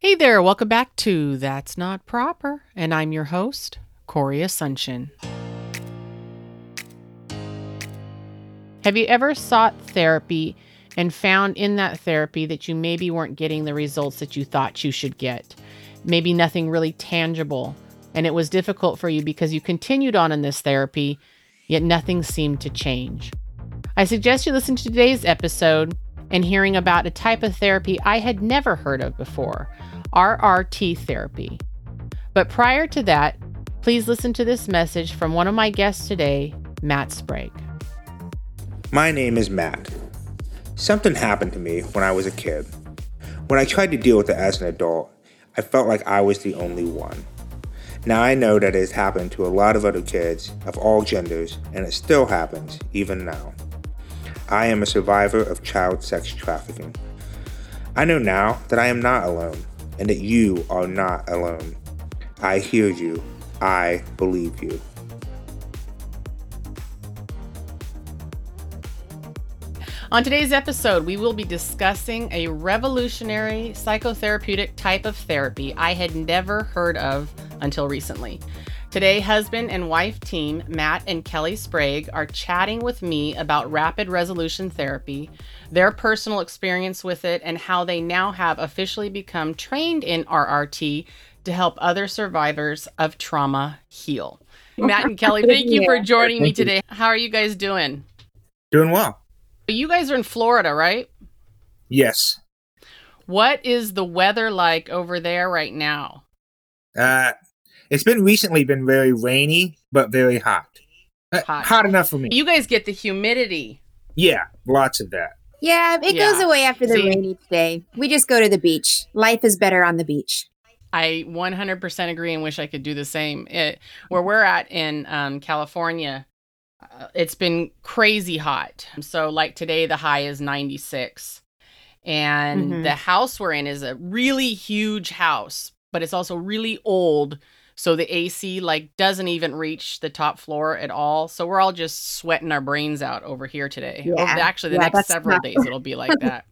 Hey there, welcome back to That's Not Proper, and I'm your host, Corey Asuncion. Have you ever sought therapy and found in that therapy that you maybe weren't getting the results that you thought you should get? Maybe nothing really tangible, and it was difficult for you because you continued on in this therapy, yet nothing seemed to change. I suggest you listen to today's episode and hearing about a type of therapy I had never heard of before, RRT therapy. But prior to that, please listen to this message from one of my guests today, Matt Sprague. My name is Matt. Something happened to me when I was a kid. When I tried to deal with it as an adult, I felt like I was the only one. Now I know that it has happened to a lot of other kids of all genders, and it still happens, even now. I am a survivor of child sex trafficking. I know now that I am not alone, and that you are not alone. I hear you. I believe you. On today's episode, we will be discussing a revolutionary psychotherapeutic type of therapy I had never heard of until recently. Today, husband and wife team, Matt and Kelly Sprague, are chatting with me about rapid resolution therapy, their personal experience with it, and how they now have officially become trained in RRT to help other survivors of trauma heal. Matt and Kelly, thank you for joining me today. How are you guys doing? Doing well. You guys are in Florida, right? Yes. What is the weather like over there right now? It's recently been very rainy, but very hot. Hot enough for me. You guys get the humidity. Yeah, lots of that. Yeah, it goes away after the rain each day. We just go to the beach. Life is better on the beach. I 100% agree and wish I could do the same. Where we're at in California, it's been crazy hot. So like today, the high is 96. And the house we're in is a really huge house, but it's also really old. So the AC doesn't even reach the top floor at all. So we're all just sweating our brains out over here today. Yeah. Actually, the next several days, it'll be like that.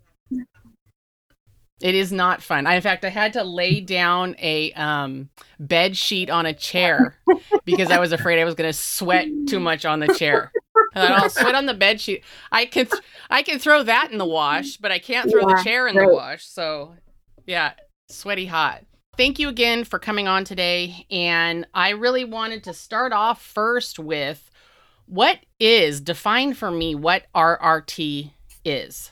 It is not fun. In fact, I had to lay down a bed sheet on a chair because I was afraid I was going to sweat too much on the chair. And I'll sweat on the bed sheet. I can throw that in the wash, but I can't throw the chair in the wash. So, yeah, sweaty hot. Thank you again for coming on today. And I really wanted to start off first with define for me what RRT is.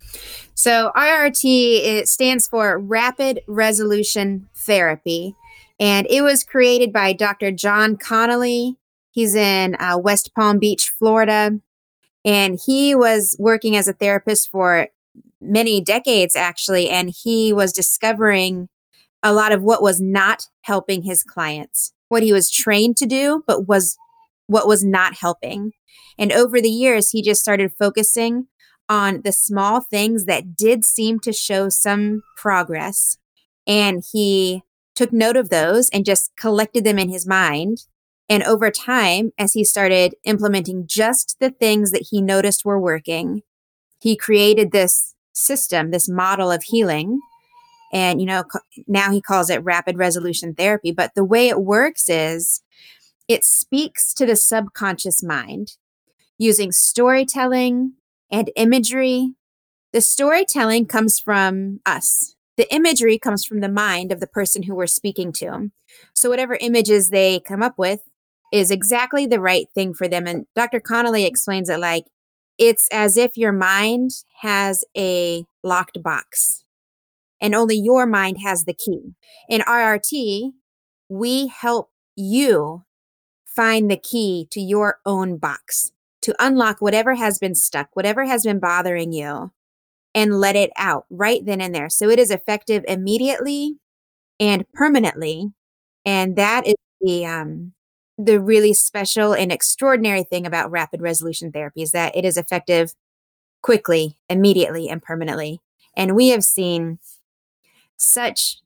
So RRT, it stands for Rapid Resolution Therapy. And it was created by Dr. John Connolly. He's in West Palm Beach, Florida. And he was working as a therapist for many decades, actually. And he was discovering a lot of what was not helping his clients, what he was trained to do, but what was not helping. And over the years, he just started focusing on the small things that did seem to show some progress. And he took note of those and just collected them in his mind. And over time, as he started implementing just the things that he noticed were working, he created this system, this model of healing. And, now he calls it rapid resolution therapy. But the way it works is it speaks to the subconscious mind using storytelling and imagery. The storytelling comes from us. The imagery comes from the mind of the person who we're speaking to. So whatever images they come up with is exactly the right thing for them. And Dr. Connolly explains it like it's as if your mind has a locked box. And only your mind has the key. In RRT, we help you find the key to your own box, to unlock whatever has been stuck, whatever has been bothering you, and let it out right then and there. So it is effective immediately and permanently. And that is the really special and extraordinary thing about rapid resolution therapy is that it is effective quickly, immediately, and permanently. And we have seen such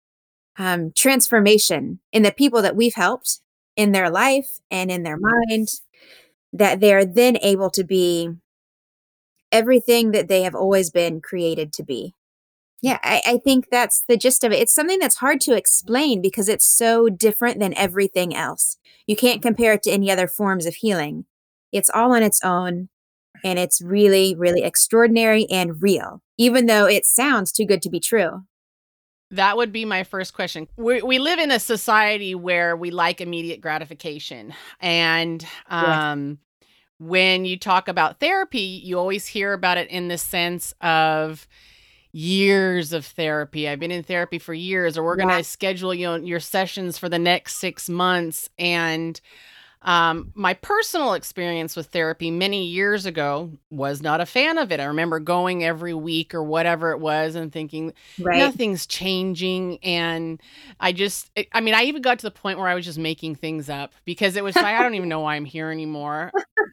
transformation in the people that we've helped in their life and in their mind that they're then able to be everything that they have always been created to be. Yeah, I think that's the gist of it. It's something that's hard to explain because it's so different than everything else. You can't compare it to any other forms of healing. It's all on its own, and it's really, really extraordinary and real, even though it sounds too good to be true. That would be my first question. We live in a society where we like immediate gratification. And Yes. when you talk about therapy, you always hear about it in the sense of years of therapy. I've been in therapy for years, or we're going Yeah. to schedule your sessions for the next 6 months. And my personal experience with therapy many years ago was not a fan of it. I remember going every week or whatever it was and thinking Right. nothing's changing. And I mean, I even got to the point where I was just making things up because it was, I don't even know why I'm here anymore.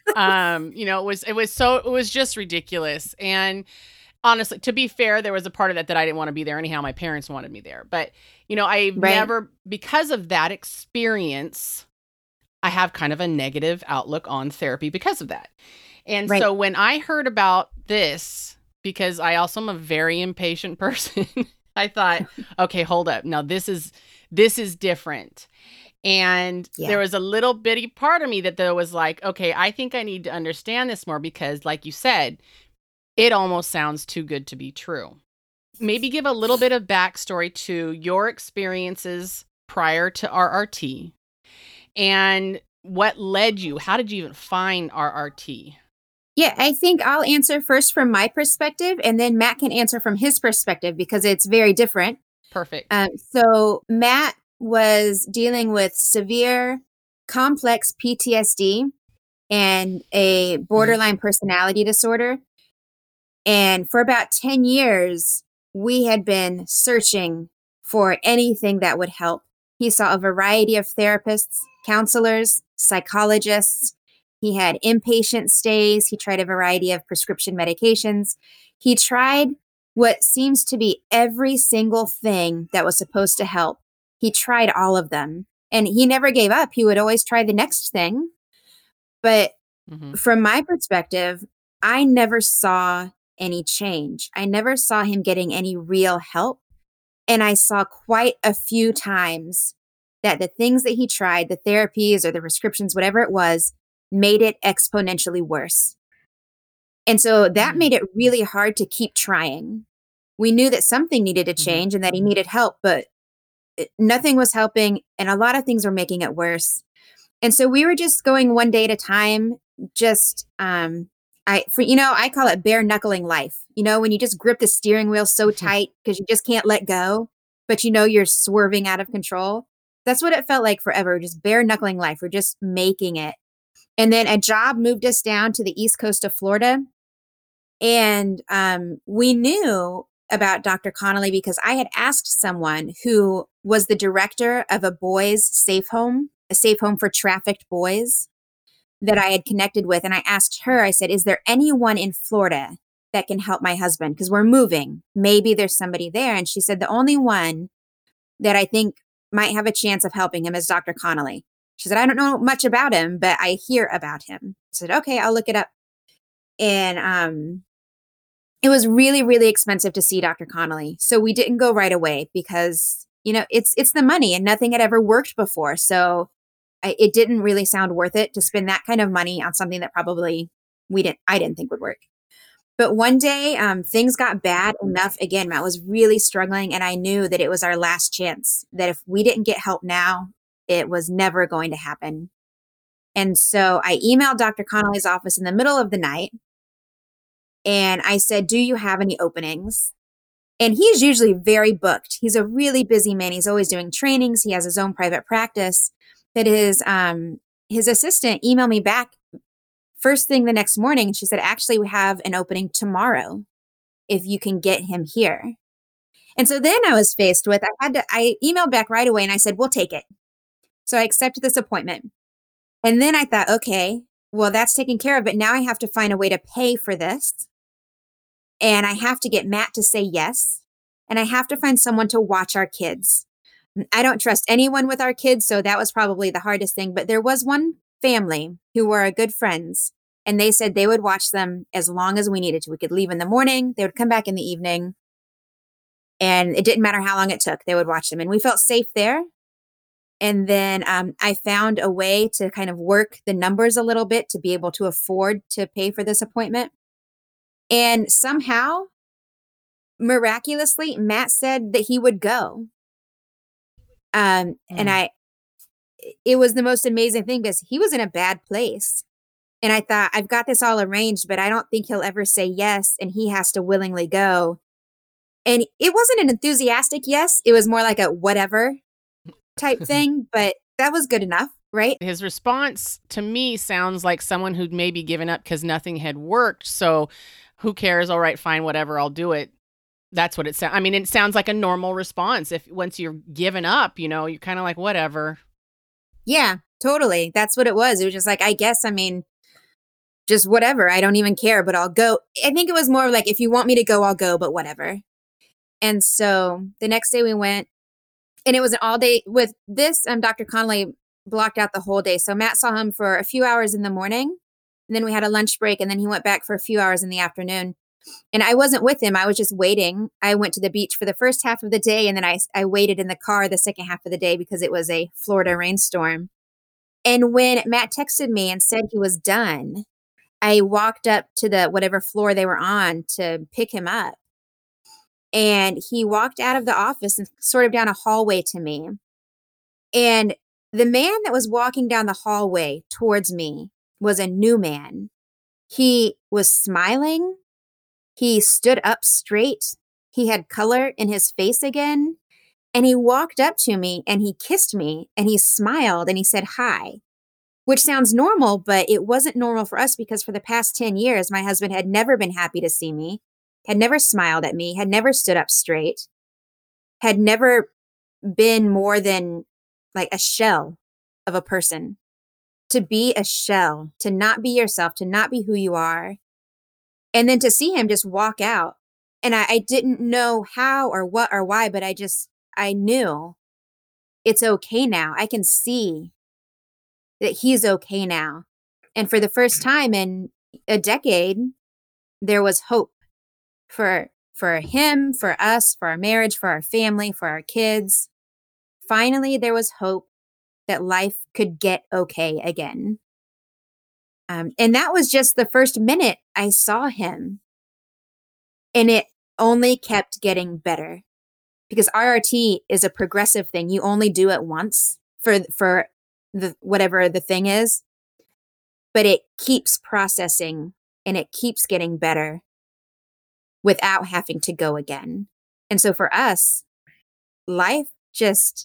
It was just ridiculous. And honestly, to be fair, there was a part of that I didn't want to be there anyhow. My parents wanted me there. But, I've Right. never, because of that experience, I have kind of a negative outlook on therapy because of that. And Right. so when I heard about this, because I also am a very impatient person, I thought, okay, hold up. Now this is different. And Yeah. there was a little bitty part of me that there was like, okay, I think I need to understand this more because like you said, it almost sounds too good to be true. Maybe give a little bit of backstory to your experiences prior to RRT and what led you. How did you even find RRT? Yeah, I think I'll answer first from my perspective, and then Matt can answer from his perspective because it's very different. Perfect. So Matt was dealing with severe, complex PTSD and a borderline personality disorder. And for about 10 years, we had been searching for anything that would help. He saw a variety of therapists, counselors, psychologists. He had inpatient stays. He tried a variety of prescription medications. He tried what seems to be every single thing that was supposed to help. He tried all of them and he never gave up. He would always try the next thing. But Mm-hmm. from my perspective, I never saw any change. I never saw him getting any real help. And I saw quite a few times that the things that he tried, the therapies or the prescriptions, whatever it was, made it exponentially worse. And so that made it really hard to keep trying. We knew that something needed to Mm-hmm. change and that he needed help, but nothing was helping. And a lot of things were making it worse. And so we were just going one day at a time, just I call it bare knuckling life. When you just grip the steering wheel so tight because you just can't let go, but you're swerving out of control. That's what it felt like forever, just bare knuckling life. We're just making it. And then a job moved us down to the east coast of Florida. And we knew about Dr. Connolly because I had asked someone who was the director of a boys' safe home, a safe home for trafficked boys that I had connected with. And I asked her, I said, is there anyone in Florida that can help my husband? Because we're moving. Maybe there's somebody there. And she said, the only one that I think might have a chance of helping him is Dr. Connolly. She said, I don't know much about him, but I hear about him. I said, okay, I'll look it up. And it was really, really expensive to see Dr. Connolly. So we didn't go right away because, it's the money and nothing had ever worked before. So it didn't really sound worth it to spend that kind of money on something that probably I didn't think would work. But one day, things got bad enough. Again, Matt was really struggling, and I knew that it was our last chance, that if we didn't get help now, it was never going to happen. And so I emailed Dr. Connolly's office in the middle of the night, and I said, do you have any openings? And he's usually very booked. He's a really busy man. He's always doing trainings. He has his own private practice. But his assistant emailed me back first thing the next morning. And she said, actually, we have an opening tomorrow if you can get him here. And so then I was faced with, I emailed back right away and I said, we'll take it. So I accepted this appointment. And then I thought, okay, well, that's taken care of. But now I have to find a way to pay for this. And I have to get Matt to say yes. And I have to find someone to watch our kids. I don't trust anyone with our kids, so that was probably the hardest thing. But there was one family who were good friends, and they said they would watch them as long as we needed to. We could leave in the morning, they would come back in the evening. And it didn't matter how long it took, they would watch them. And we felt safe there. And then I found a way to kind of work the numbers a little bit to be able to afford to pay for this appointment. And somehow, miraculously, Matt said that he would go. And it was the most amazing thing because he was in a bad place. And I thought, I've got this all arranged, but I don't think he'll ever say yes. And he has to willingly go. And it wasn't an enthusiastic yes. It was more like a whatever type thing, but that was good enough, right? His response to me sounds like someone who'd maybe given up because nothing had worked. So who cares? All right, fine, whatever, I'll do it. That's what it sounds. I mean, it sounds like a normal response. If once you're given up, you're kind of like, whatever. Yeah, totally. That's what it was. It was just like, I guess, I mean, just whatever. I don't even care, but I'll go. I think it was more like, if you want me to go, I'll go, but whatever. And so the next day we went, and it was an all day with this. Dr. Connolly blocked out the whole day. So Matt saw him for a few hours in the morning, and then we had a lunch break, and then he went back for a few hours in the afternoon. And I wasn't with him. I was just waiting. I went to the beach for the first half of the day, and then I waited in the car the second half of the day because it was a Florida rainstorm. And when Matt texted me and said he was done, I walked up to the whatever floor they were on to pick him up. And he walked out of the office and sort of down a hallway to me. And the man that was walking down the hallway towards me was a new man. He was smiling. He stood up straight. He had color in his face again. And he walked up to me and he kissed me and he smiled and he said hi, which sounds normal, but it wasn't normal for us because for the past 10 years, my husband had never been happy to see me, had never smiled at me, had never stood up straight, had never been more than like a shell of a person. To be a shell, to not be yourself, to not be who you are. And then to see him just walk out. And I didn't know how or what or why, but I knew it's okay now. I can see that he's okay now. And for the first time in a decade, there was hope for him, for us, for our marriage, for our family, for our kids. Finally, there was hope that life could get okay again. And that was just the first minute I saw him. And it only kept getting better because RRT is a progressive thing. You only do it once for the whatever the thing is, but it keeps processing and it keeps getting better without having to go again. And so for us, life just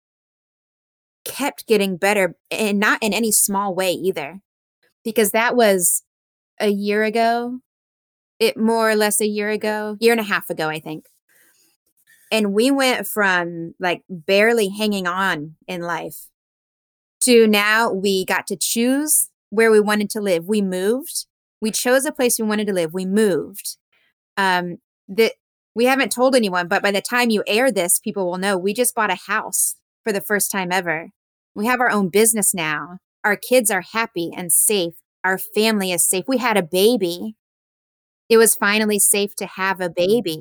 kept getting better, and not in any small way either, because that was a year ago, more or less a year and a half ago, I think. And we went from like barely hanging on in life to now we got to choose where we wanted to live. We moved. We chose a place we wanted to live. We moved. That we haven't told anyone, but by the time you air this, people will know we just bought a house for the first time ever. We have our own business now. Our kids are happy and safe. Our family is safe. We had a baby. It was finally safe to have a baby.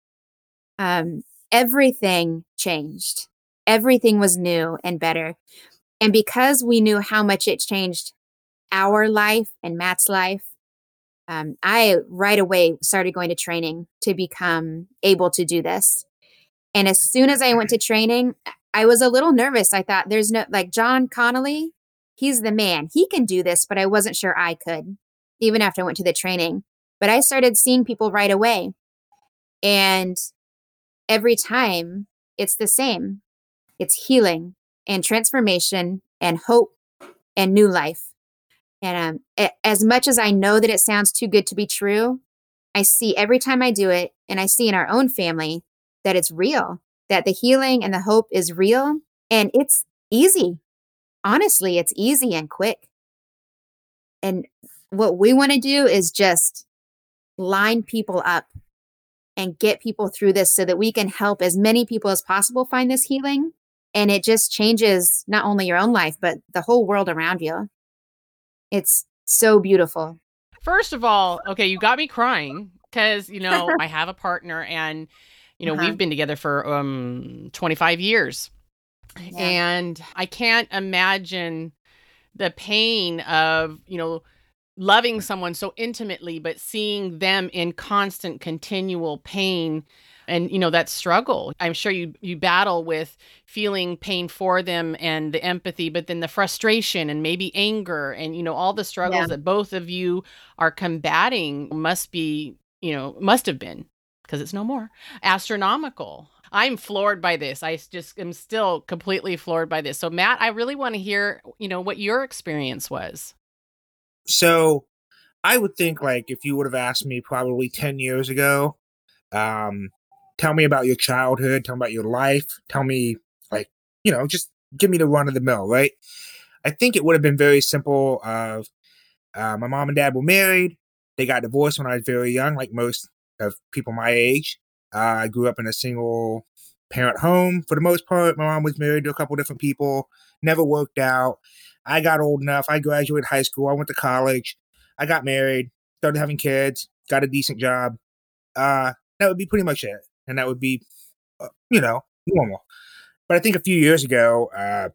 Everything changed. Everything was new and better. And because we knew how much it changed our life and Matt's life, I right away started going to training to become able to do this. And as soon as I went to training, I was a little nervous. I thought there's no, like John Connolly, he's the man. He can do this, but I wasn't sure I could, even after I went to the training. But I started seeing people right away. And every time it's the same. It's healing and transformation and hope and new life. And as much as I know that it sounds too good to be true, I see every time I do it, and I see in our own family that it's real, that the healing and the hope is real, and it's easy. Honestly, it's easy and quick. And what we want to do is just line people up and get people through this so that we can help as many people as possible find this healing. And it just changes not only your own life, but the whole world around you. It's so beautiful. First of all, okay, you got me crying because, I have a partner, and Uh-huh. we've been together for 25 years. Yeah. And I can't imagine the pain of, loving someone so intimately, but seeing them in constant, continual pain and, that struggle. I'm sure you battle with feeling pain for them and the empathy, but then the frustration and maybe anger and, all the Yeah. struggles that both of you are combating must have been, because it's no more, astronomical. I'm floored by this. I just am still completely floored by this. So, Matt, I really want to hear, what your experience was. So I would think, like, if you would have asked me probably 10 years ago, um, tell me about your childhood, tell me about your life, tell me, like, just give me the run of the mill, right? I think it would have been very simple. My mom and dad were married. They got divorced when I was very young, like most of people my age. I grew up in a single parent home for the most part. My mom was married to a couple different people, never worked out. I got old enough. I graduated high school. I went to college. I got married, started having kids, got a decent job. That would be pretty much it. And that would be, normal. But I think a few years ago,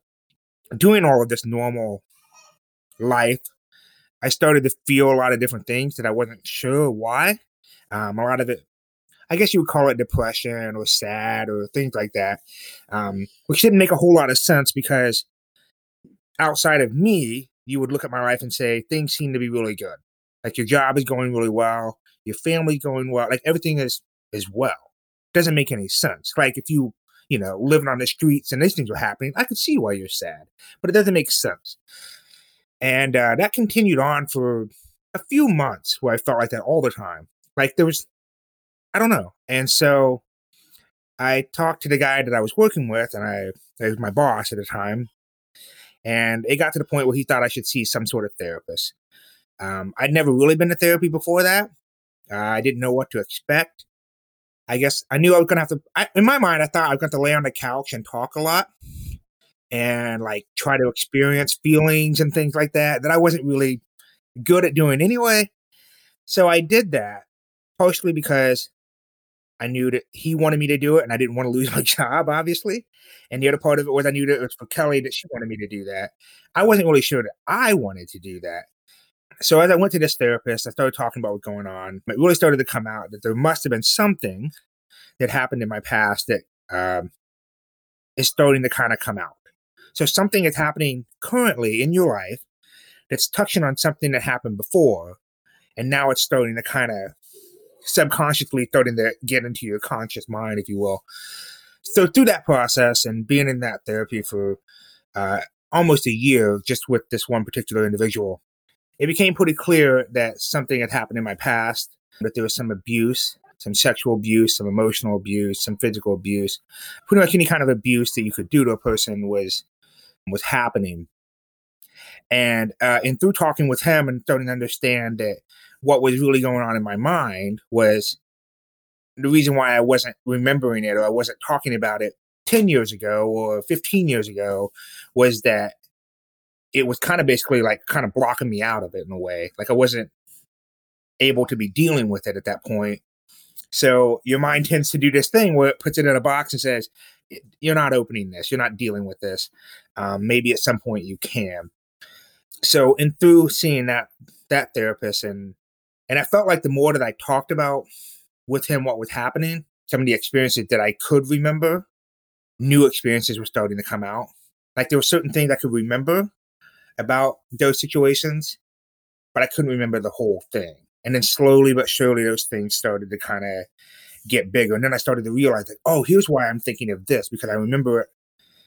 doing all of this normal life, I started to feel a lot of different things that I wasn't sure why. A lot of it, I guess you would call it depression or sad or things like that, which didn't make a whole lot of sense because outside of me, you would look at my life and say things seem to be really good. Like your job is going really well, your family's going well, like everything is well. Doesn't make any sense. Like if you living on the streets and these things were happening, I could see why you're sad, but it doesn't make sense. And that continued on for a few months where I felt like that all the time. Like there was, I don't know. And so I talked to the guy that I was working with, and he was my boss at the time. And it got to the point where he thought I should see some sort of therapist. I'd never really been to therapy before that. I didn't know what to expect. I guess I knew I was going to have to, in my mind, I thought I was going to lay on the couch and talk a lot and like try to experience feelings and things like that I wasn't really good at doing anyway. So I did that partially because I knew that he wanted me to do it and I didn't want to lose my job, obviously. And the other part of it was I knew that it was for Kelly that she wanted me to do that. I wasn't really sure that I wanted to do that. So as I went to this therapist, I started talking about what's going on. It really started to come out that there must have been something that happened in my past that is starting to kind of come out. So something is happening currently in your life that's touching on something that happened before, and now it's starting to kind of subconsciously starting to get into your conscious mind, if you will. So through that process and being in that therapy for almost a year, just with this one particular individual, it became pretty clear that something had happened in my past, that there was some abuse, some sexual abuse, some emotional abuse, some physical abuse. Pretty much any kind of abuse that you could do to a person was happening. And through talking with him and starting to understand that what was really going on in my mind was the reason why I wasn't remembering it or I wasn't talking about it 10 years ago or 15 years ago was that it was kind of basically like kind of blocking me out of it in a way. Like I wasn't able to be dealing with it at that point. So your mind tends to do this thing where it puts it in a box and says, you're not opening this, you're not dealing with this. Maybe at some point you can. So, and through seeing that therapist, and I felt like the more that I talked about with him what was happening, some of the experiences that I could remember, new experiences were starting to come out. Like there were certain things I could remember about those situations, but I couldn't remember the whole thing. And then slowly but surely, those things started to kind of get bigger. And then I started to realize that, oh, here's why I'm thinking of this, because I remember it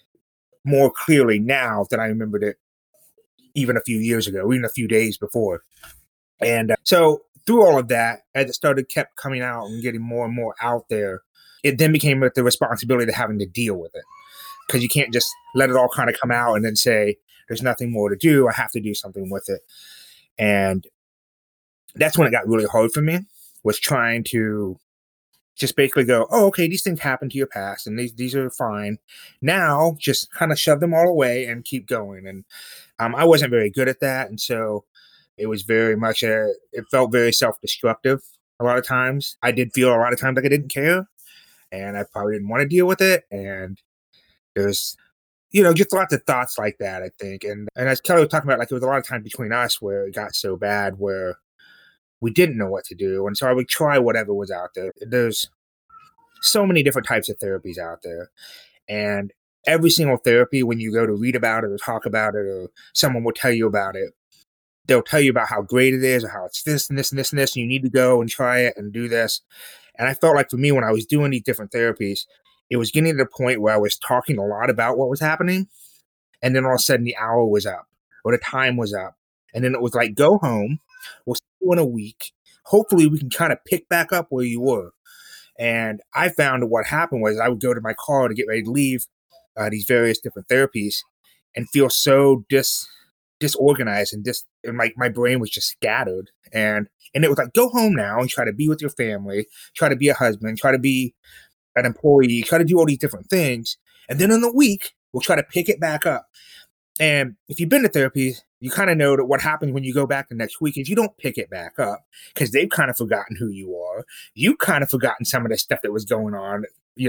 more clearly now than I remembered it even a few years ago, even a few days before. And so through all of that, as it kept coming out and getting more and more out there, it then became the responsibility of having to deal with it. Because you can't just let it all kind of come out and then say, there's nothing more to do. I have to do something with it. And that's when it got really hard for me, was trying to just basically go, oh, okay, these things happened to your past and these are fine. Now just kind of shove them all away and keep going. And I wasn't very good at that. And so it was very much it felt very self-destructive a lot of times. I did feel a lot of times like I didn't care. and I probably didn't want to deal with it. And there's, just lots of thoughts like that, I think. And as Kelly was talking about, like, there was a lot of time between us where it got so bad where we didn't know what to do. And so I would try whatever was out there. There's so many different types of therapies out there. And every single therapy, when you go to read about it or talk about it, or someone will tell you about it, they'll tell you about how great it is or how it's this and this and this and this, and you need to go and try it and do this. And I felt like for me, when I was doing these different therapies, it was getting to the point where I was talking a lot about what was happening. And then all of a sudden the hour was up or the time was up. And then it was like, go home. We'll see you in a week. Hopefully we can kind of pick back up where you were. And I found that what happened was I would go to my car to get ready to leave these various different therapies and feel so disorganized and my brain was just scattered. And it was like, go home now and try to be with your family, try to be a husband, try to be an employee, try to do all these different things. And then in the week, we'll try to pick it back up. And if you've been to therapy, you kind of know that what happens when you go back the next week is you don't pick it back up because they've kind of forgotten who you are. You've kind of forgotten some of the stuff that was going on,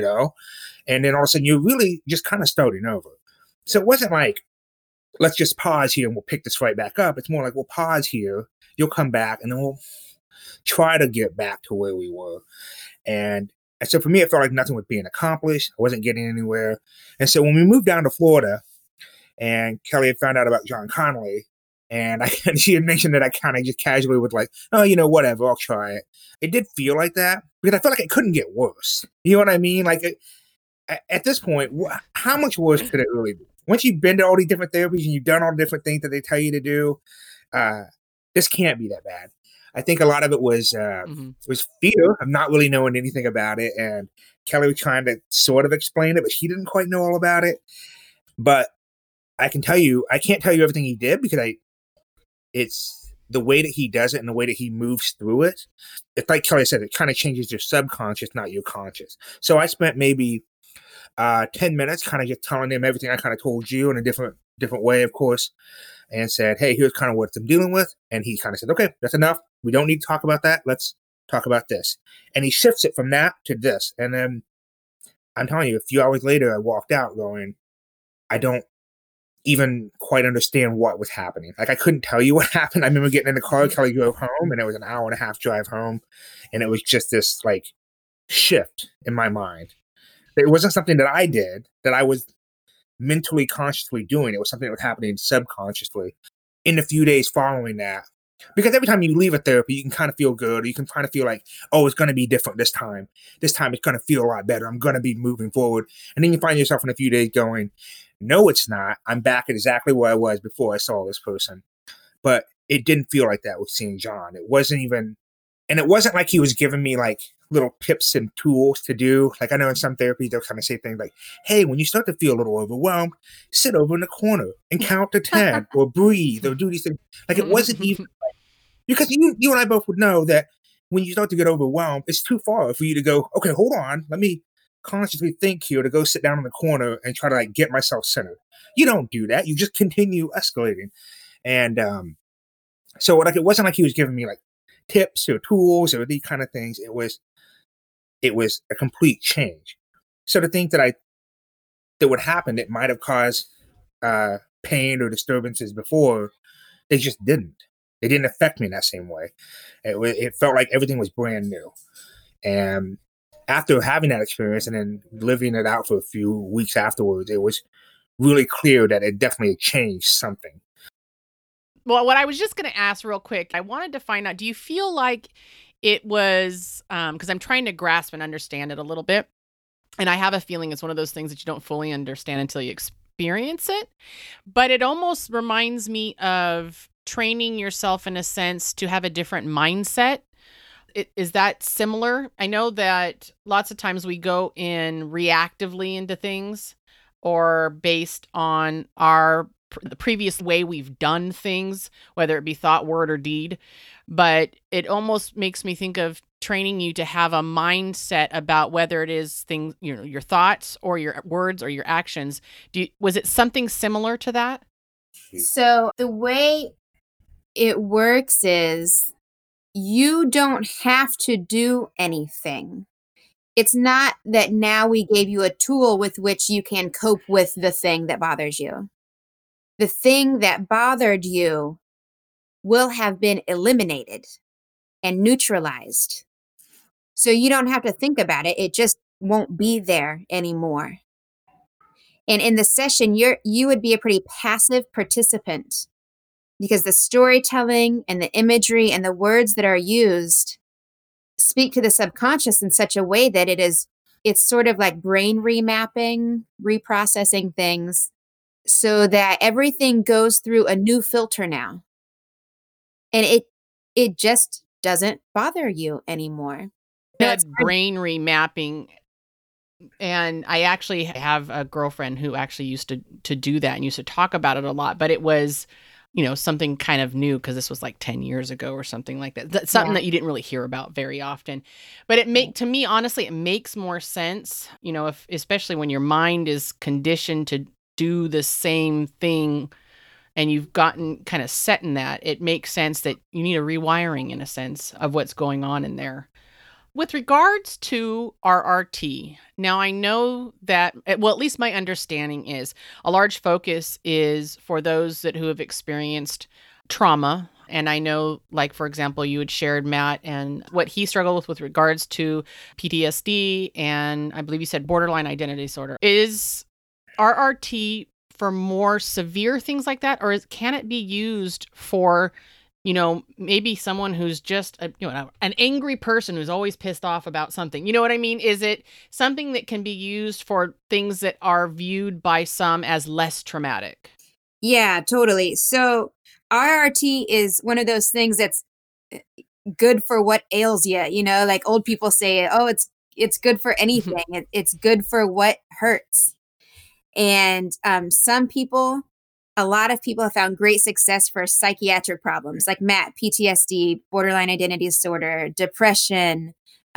and then all of a sudden you're really just kind of starting over. So it wasn't like, let's just pause here and we'll pick this right back up. It's more like, we'll pause here, you'll come back, and then we'll try to get back to where we were. And so for me, it felt like nothing was being accomplished. I wasn't getting anywhere. And so when we moved down to Florida, and Kelly had found out about John Connolly, and she had mentioned that I kind of just casually was like, oh, whatever, I'll try it. It did feel like that because I felt like it couldn't get worse. You know what I mean? Like at this point, how much worse could it really be? Once you've been to all these different therapies and you've done all the different things that they tell you to do, this can't be that bad. I think a lot of it was fear of not really knowing anything about it. And Kelly was trying to sort of explain it, but she didn't quite know all about it. But I can't tell you everything he did because it's the way that he does it and the way that he moves through it. It's like Kelly said, it kind of changes your subconscious, not your conscious. So I spent maybe 10 minutes kind of just telling him everything I kind of told you in a different way, of course, and said, hey, here's kind of what I'm dealing with. And he kind of said, okay, that's enough. We don't need to talk about that. Let's talk about this. And he shifts it from that to this. And then I'm telling you, a few hours later, I walked out going, I don't even quite understand what was happening. Like, I couldn't tell you what happened. I remember getting in the car, Kelly drove home, and it was an hour and a half drive home. And it was just this like shift in my mind. It wasn't something that I did, that I was mentally consciously doing. It was something that was happening subconsciously in the few days following that. Because every time you leave a therapy, you can kind of feel good. Or you can kind of feel like, oh, it's going to be different this time. This time it's going to feel a lot better. I'm going to be moving forward. And then you find yourself in a few days going, no, it's not. I'm back at exactly where I was before I saw this person. But it didn't feel like that with seeing John. It wasn't even, and it wasn't like he was giving me like little tips and tools to do. Like I know in some therapies, they'll kind of say things like, hey, when you start to feel a little overwhelmed, sit over in the corner and count to 10 or breathe or do these things. Like it wasn't even like, because you and I both would know that when you start to get overwhelmed, it's too far for you to go, okay, hold on, let me consciously think here to go sit down in the corner and try to like get myself centered. You don't do that. You just continue escalating. And so like it wasn't like he was giving me like tips or tools or these kind of things. It was a complete change. So the things that would happen that might have caused pain or disturbances before, they just didn't. They didn't affect me in that same way. It felt like everything was brand new. And after having that experience and then living it out for a few weeks afterwards, it was really clear that it definitely changed something. Well, what I was just going to ask real quick, I wanted to find out, do you feel like it was, because I'm trying to grasp and understand it a little bit, and I have a feeling it's one of those things that you don't fully understand until you experience it, but it almost reminds me of training yourself in a sense to have a different mindset. Is that similar? I know that lots of times we go in reactively into things or based on the previous way we've done things, whether it be thought, word, or deed. But it almost makes me think of training you to have a mindset about whether it is things, your thoughts or your words or your actions. Was it something similar to that? So the way it works is you don't have to do anything. It's not that now we gave you a tool with which you can cope with the thing that bothers you. The thing that bothered you will have been eliminated and neutralized. So you don't have to think about it. It just won't be there anymore. And in the session, you would be a pretty passive participant because the storytelling and the imagery and the words that are used speak to the subconscious in such a way that it's sort of like brain remapping, reprocessing things so that everything goes through a new filter now. And it just doesn't bother you anymore. That brain remapping. And I actually have a girlfriend who actually used to do that and used to talk about it a lot, but it was, something kind of new because this was like 10 years ago or something like that. That's something that you didn't really hear about very often. But to me, honestly, it makes more sense, especially when your mind is conditioned to do the same thing and you've gotten kind of set in that, it makes sense that you need a rewiring in a sense of what's going on in there. With regards to RRT, now I know that, well, at least my understanding is a large focus is for those who have experienced trauma. And I know, like, for example, you had shared Matt and what he struggled with regards to PTSD, and I believe you said borderline identity disorder. Is RRT for more severe things like that, or can it be used for maybe someone who's just an angry person who's always pissed off about something? You know what I mean? Is it something that can be used for things that are viewed by some as less traumatic? Yeah, totally. So RRT is one of those things that's good for what ails you. Like old people say, oh, it's good for anything. It's good for what hurts. And a lot of people have found great success for psychiatric problems like Matt, PTSD, borderline identity disorder, depression,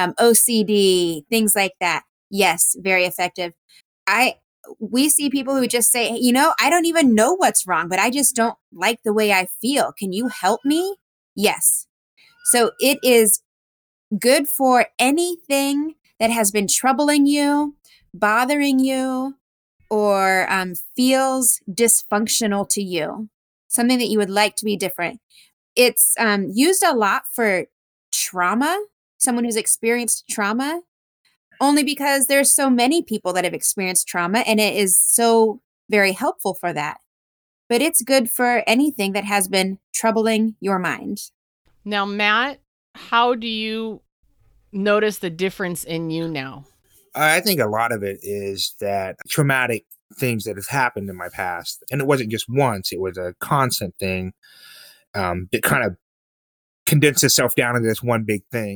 OCD, things like that. Yes, very effective. We see people who just say, I don't even know what's wrong, but I just don't like the way I feel. Can you help me? Yes. So it is good for anything that has been troubling you, bothering you, or feels dysfunctional to you, something that you would like to be different. It's used a lot for trauma, someone who's experienced trauma, only because there's so many people that have experienced trauma and it is so very helpful for that. But it's good for anything that has been troubling your mind. Now, Matt, how do you notice the difference in you now? I think a lot of it is that traumatic things that have happened in my past, and it wasn't just once, it was a constant thing that kind of condensed itself down into this one big thing.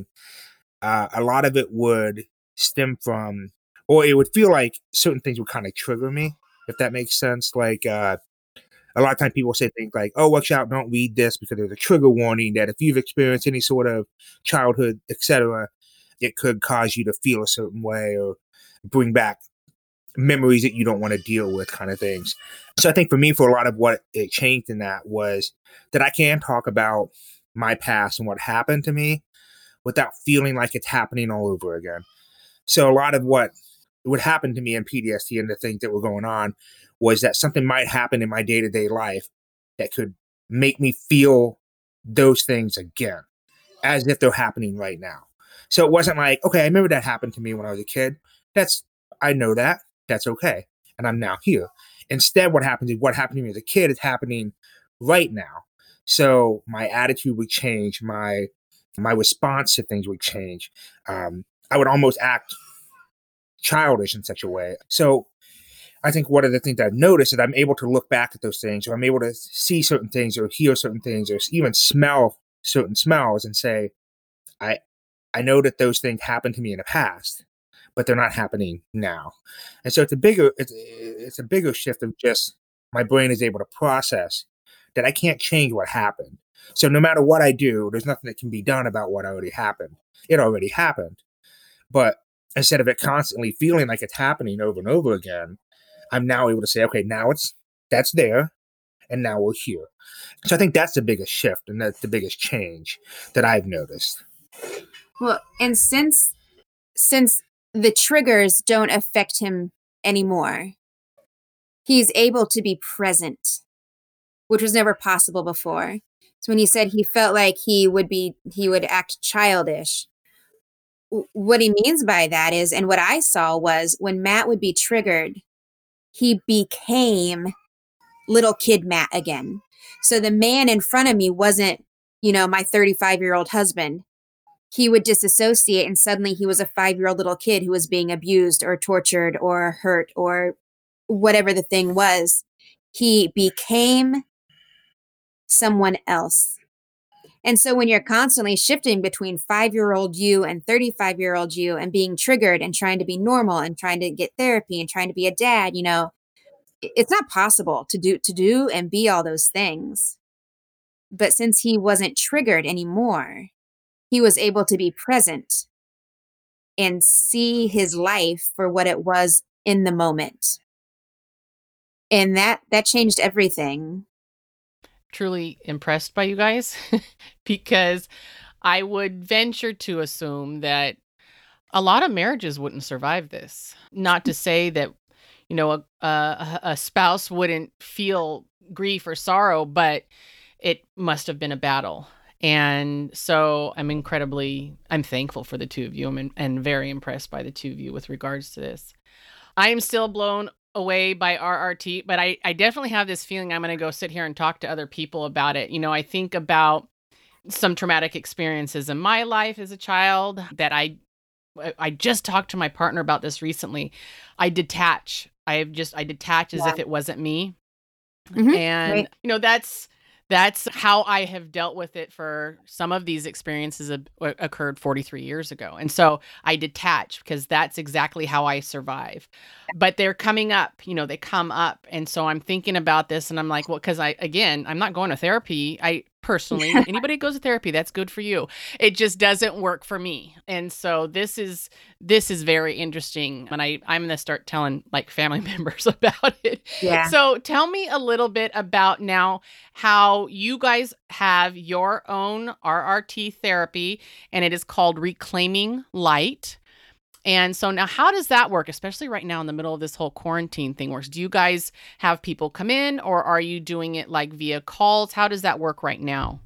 A lot of it would stem from, or it would feel like certain things would kind of trigger me, if that makes sense. Like a lot of times people say things like, oh, watch out, don't read this because there's a trigger warning that if you've experienced any sort of childhood, etc., it could cause you to feel a certain way or bring back memories that you don't want to deal with, kind of things. So I think for me, for a lot of what it changed in that was that I can talk about my past and what happened to me without feeling like it's happening all over again. So a lot of what would happen to me in PTSD and the things that were going on was that something might happen in my day-to-day life that could make me feel those things again, as if they're happening right now. So it wasn't like, okay, I remember that happened to me when I was a kid. I know that. That's okay. And I'm now here. Instead, what happened to me as a kid is happening right now. So my attitude would change. My response to things would change. I would almost act childish in such a way. So I think one of the things I've noticed is I'm able to look back at those things, or I'm able to see certain things or hear certain things or even smell certain smells and say, I know that those things happened to me in the past, but they're not happening now. And so it's a bigger shift of just my brain is able to process that I can't change what happened. So no matter what I do, there's nothing that can be done about what already happened. It already happened. But instead of it constantly feeling like it's happening over and over again, I'm now able to say, okay, that's there, and now we're here. So I think that's the biggest shift, and that's the biggest change that I've noticed. Well, and since the triggers don't affect him anymore. He's able to be present, which was never possible before. So when he said he felt like he would act childish, what he means by that is, and what I saw was when Matt would be triggered, he became little kid Matt again. So the man in front of me wasn't, my 35-year-old husband. He would disassociate and suddenly he was a 5-year-old little kid who was being abused or tortured or hurt or whatever the thing was. He became someone else. And so when you're constantly shifting between 5-year-old you and 35-year-old you and being triggered and trying to be normal and trying to get therapy and trying to be a dad, it's not possible to do and be all those things. But since he wasn't triggered anymore, he was able to be present and see his life for what it was in the moment. And that changed everything. Truly impressed by you guys because I would venture to assume that a lot of marriages wouldn't survive this. Not to say that, a spouse wouldn't feel grief or sorrow, but it must have been a battle. And so I'm thankful for the two of you and very impressed by the two of you with regards to this. I am still blown away by RRT, but I definitely have this feeling I'm going to go sit here and talk to other people about it. I think about some traumatic experiences in my life as a child that I just talked to my partner about this recently. I detach. I detach as if it wasn't me. Mm-hmm. And, right. That's how I have dealt with it for some of these experiences occurred 43 years ago. And so I detach because that's exactly how I survive. But they're coming up, they come up. And so I'm thinking about this and I'm like, well, because I'm not going to therapy. Personally, anybody who goes to therapy, that's good for you. It just doesn't work for me. And so this is very interesting. And I'm going to start telling like family members about it. Yeah. So tell me a little bit about now how you guys have your own RRT therapy and it is called Reclaiming Light. And so now how does that work, especially right now in the middle of this whole quarantine thing works? Do you guys have people come in or are you doing it like via calls? How does that work right now?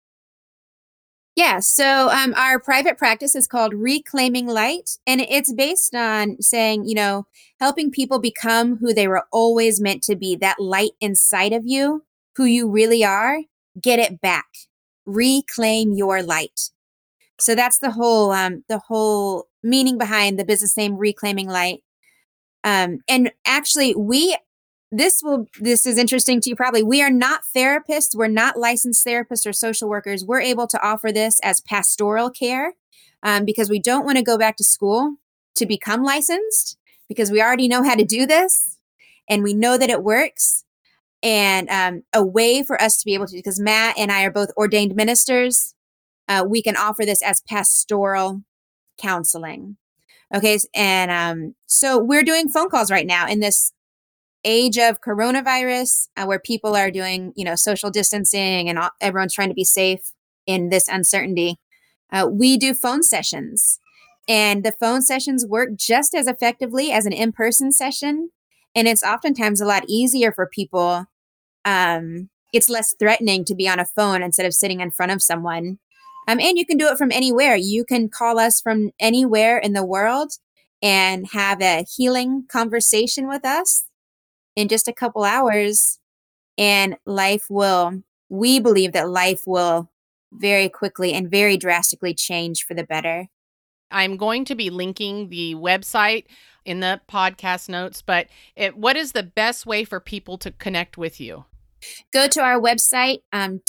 Yeah, so our private practice is called Reclaiming Light, and it's based on saying, helping people become who they were always meant to be, that light inside of you, who you really are, get it back. Reclaim your light. So that's the whole meaning behind the business name Reclaiming Light. And actually this is interesting to you probably. We are not therapists. We're not licensed therapists or social workers. We're able to offer this as pastoral care because we don't want to go back to school to become licensed because we already know how to do this and we know that it works. And a way for us to be able to, because Matt and I are both ordained ministers, we can offer this as pastoral counseling. Okay. And so we're doing phone calls right now in this age of coronavirus where people are doing, social distancing and everyone's trying to be safe in this uncertainty. We do phone sessions and the phone sessions work just as effectively as an in-person session. And it's oftentimes a lot easier for people. It's less threatening to be on a phone instead of sitting in front of someone. And you can do it from anywhere. You can call us from anywhere in the world and have a healing conversation with us in just a couple hours. And we believe that life will very quickly and very drastically change for the better. I'm going to be linking the website in the podcast notes, but what is the best way for people to connect with you? Go to our website,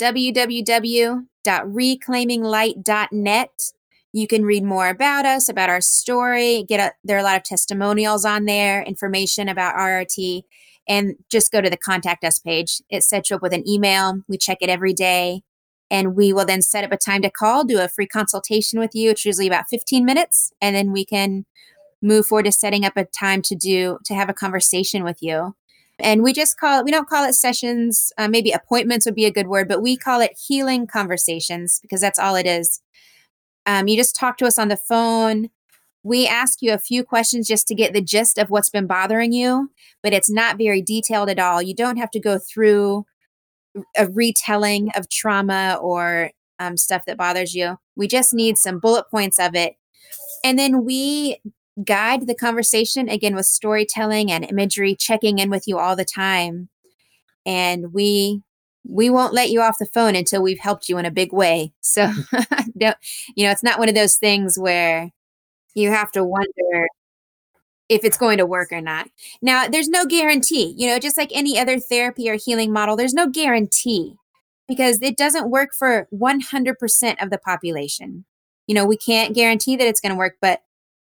www.reclaiminglight.net. You can read more about us, about our story. There are a lot of testimonials on there, information about RRT, and just go to the contact us page. It sets you up with an email. We check it every day, and we will then set up a time to call, do a free consultation with you. It's usually about 15 minutes, and then we can move forward to setting up a time to have a conversation with you. And we don't call it sessions. Maybe appointments would be a good word, but we call it healing conversations because that's all it is. You just talk to us on the phone. We ask you a few questions just to get the gist of what's been bothering you, but it's not very detailed at all. You don't have to go through a retelling of trauma or stuff that bothers you. We just need some bullet points of it. And then we guide the conversation again with storytelling and imagery, checking in with you all the time. And we won't let you off the phone until we've helped you in a big way. So it's not one of those things where you have to wonder if it's going to work or not. Now, there's no guarantee, just like any other therapy or healing model, there's no guarantee because it doesn't work for 100% of the population. We can't guarantee that it's going to work, but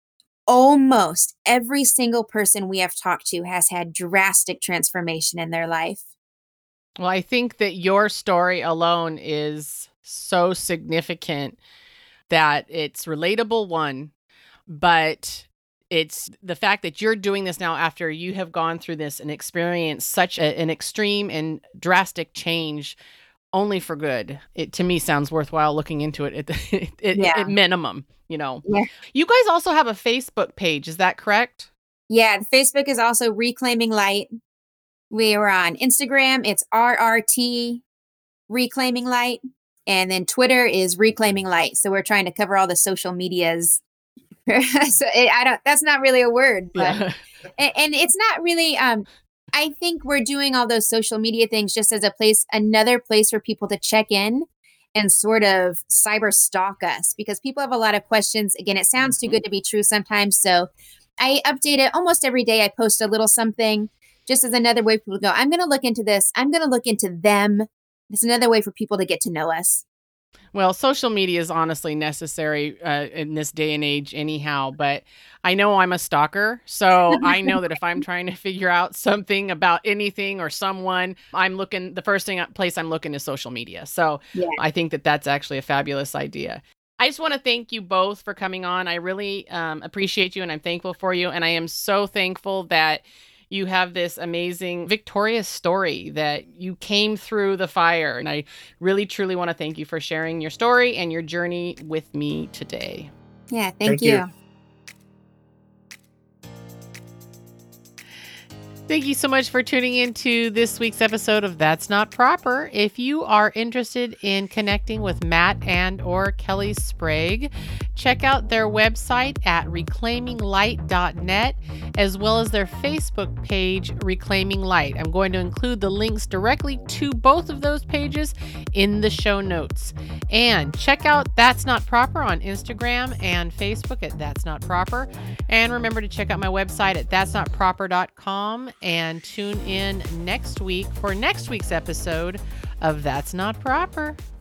almost every single person we have talked to has had drastic transformation in their life. Well, I think that your story alone is so significant that it's relatable, one, but it's the fact that you're doing this now after you have gone through this and experienced such an extreme and drastic change only for good. It to me sounds worthwhile looking into it at minimum, Yeah. You guys also have a Facebook page, is that correct? Yeah, Facebook is also Reclaiming Light. We are on Instagram, it's RRT Reclaiming Light, and then Twitter is Reclaiming Light. So we're trying to cover all the social medias. So that's not really a word, but and it's not really I think we're doing all those social media things just as another place for people to check in and sort of cyber stalk us because people have a lot of questions. Again, it sounds too good to be true sometimes. So I update it almost every day. I post a little something just as another way for people to go, I'm going to look into this. I'm going to look into them. It's another way for people to get to know us. Well, social media is honestly necessary in this day and age anyhow, but I know I'm a stalker, so I know that if I'm trying to figure out something about anything or someone, the first place I'm looking is social media. So yeah. I think that that's actually a fabulous idea. I just want to thank you both for coming on. I really appreciate you and I'm thankful for you. And I am so thankful that you have this amazing, victorious story that you came through the fire. And I really, truly want to thank you for sharing your story and your journey with me today. Yeah, thank you. Thank you so much for tuning into this week's episode of That's Not Proper. If you are interested in connecting with Matt and or Kelly Sprague, check out their website at reclaiminglight.net, as well as their Facebook page, Reclaiming Light. I'm going to include the links directly to both of those pages in the show notes. And check out That's Not Proper on Instagram and Facebook at That's Not Proper. And remember to check out my website at that'snotproper.com. And tune in next week for next week's episode of That's Not Proper.